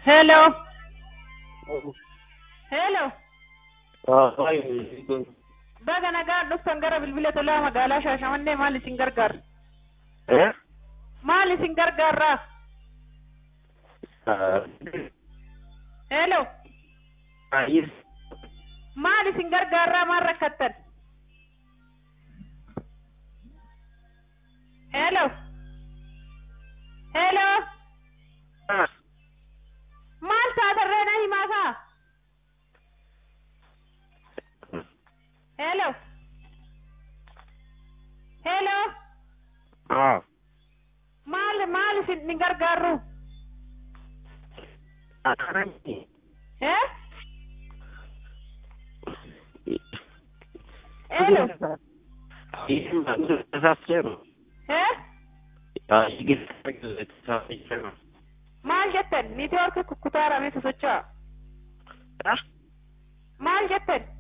Hello. Oh, Hello. hi. Baga nagaan dhuftan gara bilbila tolaa magaalaa Shaashamannee maal isin gargaara? Eh? Maal isin gargaara? Uh, Hello. yes. Maal isin gargaara maal rakkattan? Hello. Hello. Ah, Maal taatarree na himaa kaa? Hello. Hello. ah. Maal isin gargaaru? Eh? Hello. Eh? Maal jettan? Niitoorkii kukkutaaramee sosocho'a. Maal jettan?